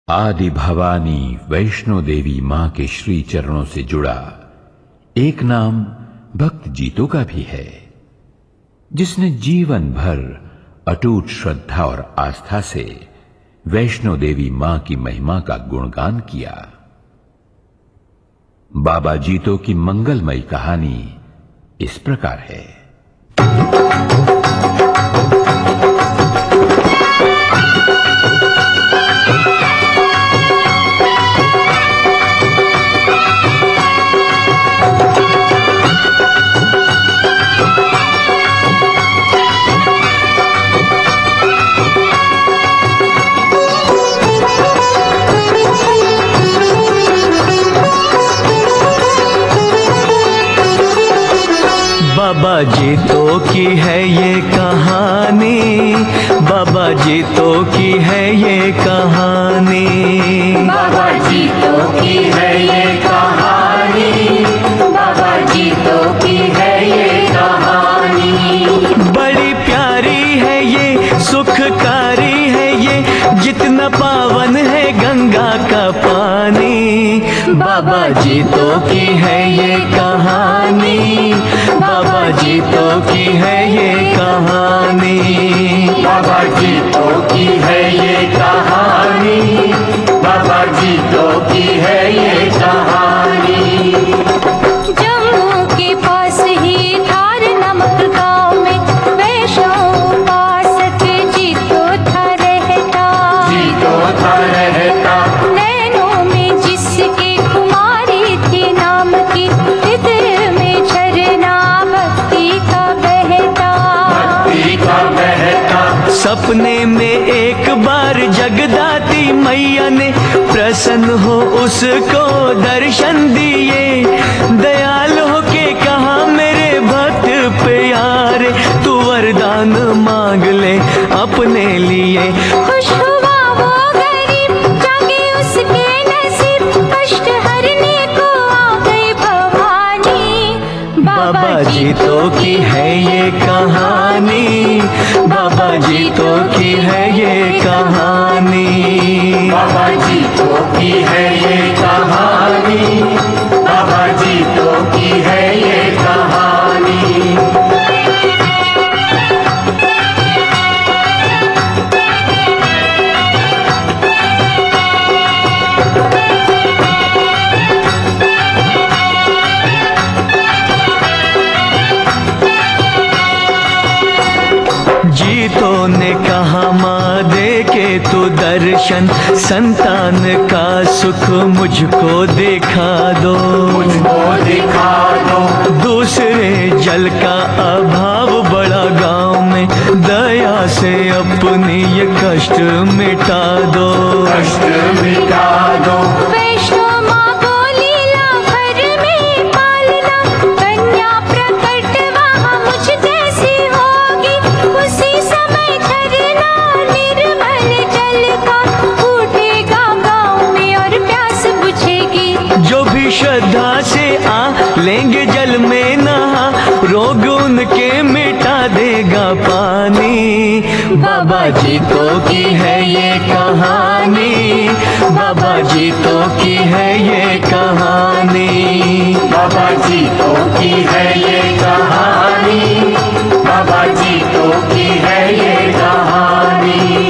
आदि भवानी वैष्णो देवी मां के श्री चरणों से जुड़ा एक नाम भक्त जीतों का भी है, जिसने जीवन भर अटूट श्रद्धा और आस्था से वैष्णो देवी मां की महिमा का गुणगान किया। बाबा जीतों की मंगलमयी कहानी इस प्रकार है। बाबा जीतों की है ये कहानी, बाबा जीतों की है ये कहानी, बाबा जीतों की है ये कहानी, बाबा जीतों की है ये कहानी। बड़ी प्यारी है ये, सुखकारी है ये, जितना पावन है गंगा का पानी। बाबा जीतों की है ये कहानी, बाबा जीतों की है ये कहानी, बाबा जीतों की है ये कहानी, बाबा जीतों की है ये कहानी। जम्मू के पास ही धार नामक गांव में वैष्णव उपासक जीतों था रहता, जीतों था रहता। नैनों में जिसके कुमारी थी नाम की, हृदय में झरना भक्ति का बहता, भक्ति का बहता। सपने में एक बार जगदाती मैया ने प्रसन्न हो उसको दर्शन दिए। दयाल होके कहा मेरे भक्त प्यारे, तू वरदान मांग ले अपने लिए। खुश हुआ वो गरीब, जागे उसके नसीब, कष्ट हरने को आ गई भवानी। बाबा जीतों की है ये कहानी, बाबा जीतों की है ये कहानी, बाबा जीतों की है ये कहानी, बाबा जीतों की है ये कहानी। जीतों ने कहा माँ दे के तू दर्शन, संतान का सुख मुझको दिखा दो, मुझको दिखा दो। दूसरे जल का अभाव बड़ा गांव में, दया से अपनी ये कष्ट मिटा दो, कष्ट मिटा दो। वैष्णो माँ बोली ला घर में पालना, कन्या प्रकट वहाँ मुझ जैसी होगी। उसी समय झरना निर्मल जल का फूटेगा गाँव में और प्यास बुझेगी। जो भी श्रद्धा से आ लेंगे जल में नहा, रोग उनके मिटा देगा पानी। बाबा जीतों की है ये कहानी, बाबा जीतों की है ये कहानी, बाबा जीतों की है ये कहानी, बाबा जीतों की है ये कहानी।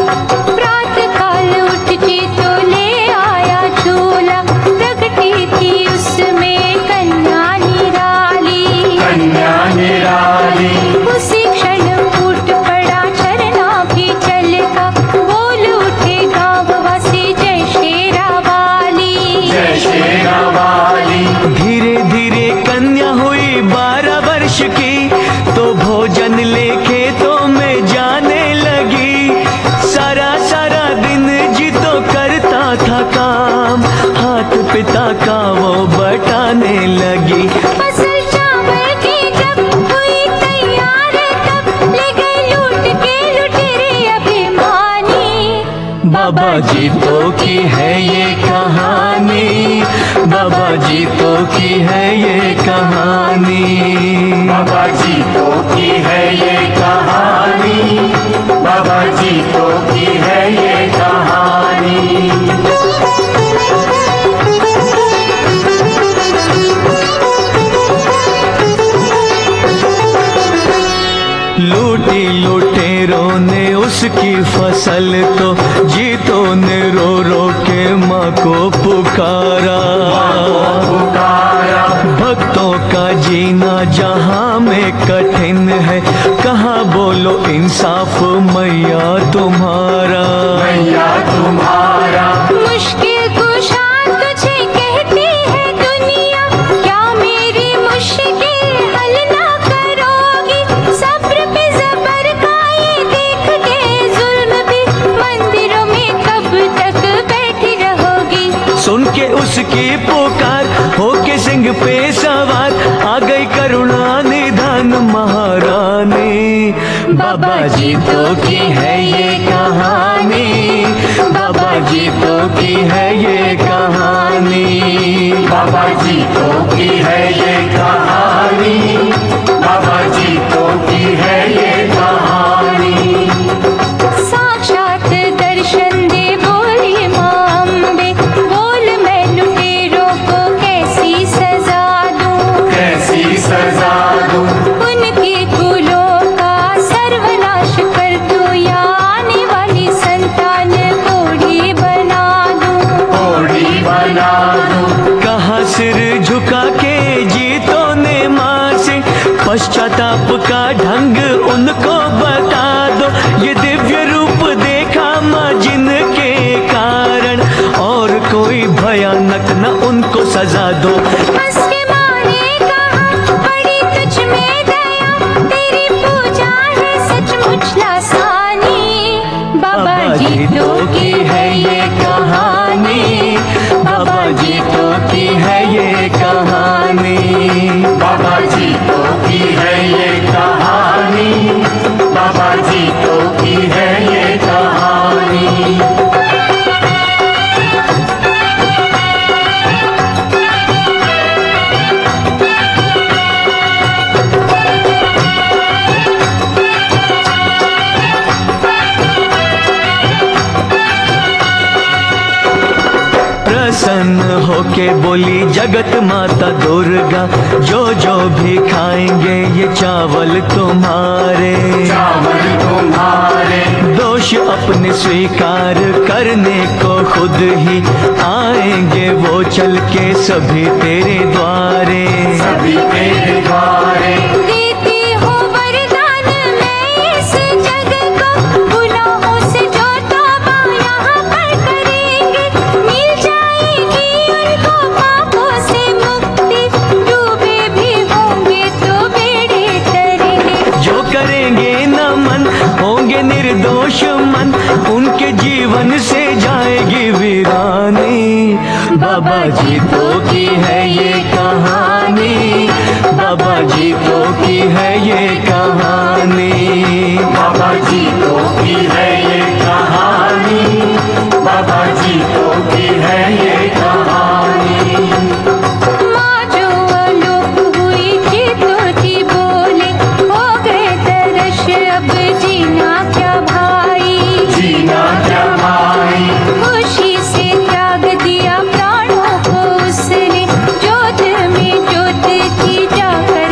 प्रातः काल उठ जीतों ले आया झूला, प्रगटी थी उसमें कन्या निराली, कन्या निराली। उसी क्षण फूट पड़ा झरना भी जल का, बोल उठे गाँववासी जय शेरा वाली, जय शेरा वाली। धीरे धीरे कन्या हुई 12 वर्ष की, तो भोजन लेके तो में जाने लगी। सारा सारा दिन जीतो करता था काम, हाथ पिता का वो बटाने लगी। फसल चावल की जब हुई तैयार, तब ले गए लूट के लुटेरे अभिमानी। बाबा जीतों की है ये कहानी, बाबा जीतों की है ये कहानी, बाबा जीतों की है ये कहानी, बाबा जीतों की है ये कहानी। फसल तो जीतो ने रो रो के माँ को पुकारा। भक्तों का जीना जहाँ में कठिन है, कहाँ बोलो इंसाफ मैया तुम्हारा। मुश्किल कुशा तुझे कहती है दुनिया, क्या मेरी मुश्किल हल ना करोगी। सब्र पे ज़बर का ये देख के जुल्म भी, मंदिरों में कब तक बैठी रहोगी। सुन के उसकी पुकार होके सिंह पे सवार, आ गई करुणा निधान महारानी। बाबा जी तो की है ये कहानी, बाबा जी तो की है ये कहानी। बाबा जी तो की है ये कहानी, बाबा जी तो की है ये कहानी। साक्षात दर्शन दे बोली माँ अम्बे, बोल मैं लुटेरों को कैसी सजा दूं। कैसी सजा दूं, उनके कुलों का सर्वनाश कर दूं, या आने वाली संतान कोढ़ी बना दूं। कोढ़ी बना दूं। कहाँ सिर झुका के जीतों ने माँ से, पश्चाताप का ढंग उनको बता दो। ये दिव्य रूप देखा माँ जिनके कारण, और कोई भयानक न उनको सजा दो। हंस के माँ ने कहा बड़ी तुझ में दया, तेरी पूजा है सचमुच लासानी। बाबा जी तो की है ये कहानी, बाबा जी तो की है ये कहानी। बाबा जी तो की है ये कहानी, बाबा जी तो की है ये कहानी। प्रसन्न होके बोली जगत माता दुर्गा, जो जो भी खाएंगे ये चावल तुम्हारे। चावल तुम्हारे, दोष अपने स्वीकार करने को खुद ही आएंगे वो चल के सभी तेरे द्वारे। सभी तेरे द्वारे। देती हूँ वरदान मैं इस जग को, गुनाहों से जो तौबा यहाँ पर करेंगे, मिल जाएगी उनको पापों से मुक्ति। डूबे भी होंगे तो बेड़े तरेंगे, जो करेंगे नमन होंगे निर्दोष मन, उनके जीवन से जाएगी वीरानी। बाबा जी तो की है ये कहानी, बाबा जी तो की है ये कहानी। बाबा जी तो की है ये कहानी, बाबा जी तो की है ये कहानी। माँ जो आलोक हुई जीतो जी बोले, हो गए दर्श अब जीना क्या भाई। जीना क्या भाई, खुशी से त्याग दिया प्राणों को उसने, जोत में जोत की जाकर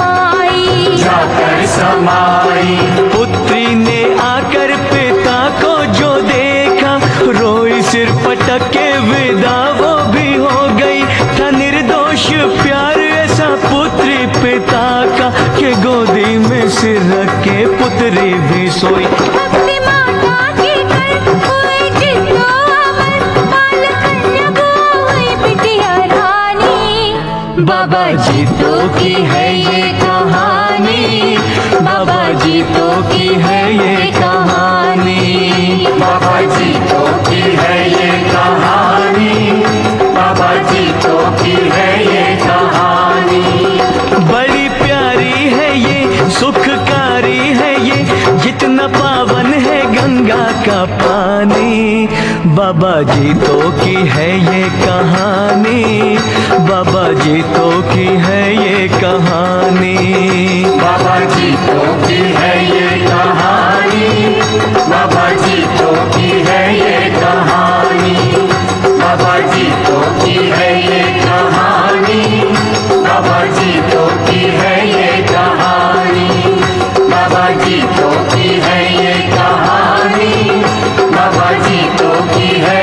समाई। जाकर समाई। पुत्री ने आकर पिता को जो देखा, रोई सिर पटक के विदा वो भी हो गई। था निर्दोष प्यार ऐसा पुत्री पिता का, के गोदी में सिर रख के पुत्री भी सोई। भक्ति माता के कर हुए जितो अमर, बाल कन्या को हुई बिटिया रानी। बाबा जी तो की है ये कहानी, बाबा जी तो की है ये कहानी। बाबा जी तो की है ये कहानी, बाबा जी तो की है ये कहानी। बड़ी प्यारी है ये सुखकारी है ये, जितना पावन है गंगा का पानी। बाबा जी तो की है ये कहानी, बाबा जी तो की है ये कहानी। बाबा जी तो की है ये कहानी, बाबा जी तो की है ये कहानी। बाबा जी तो की है ये कहानी, बाबा जी तो की है ये कहानी। बाबा जी तो की है ये कहानी, जीतों की है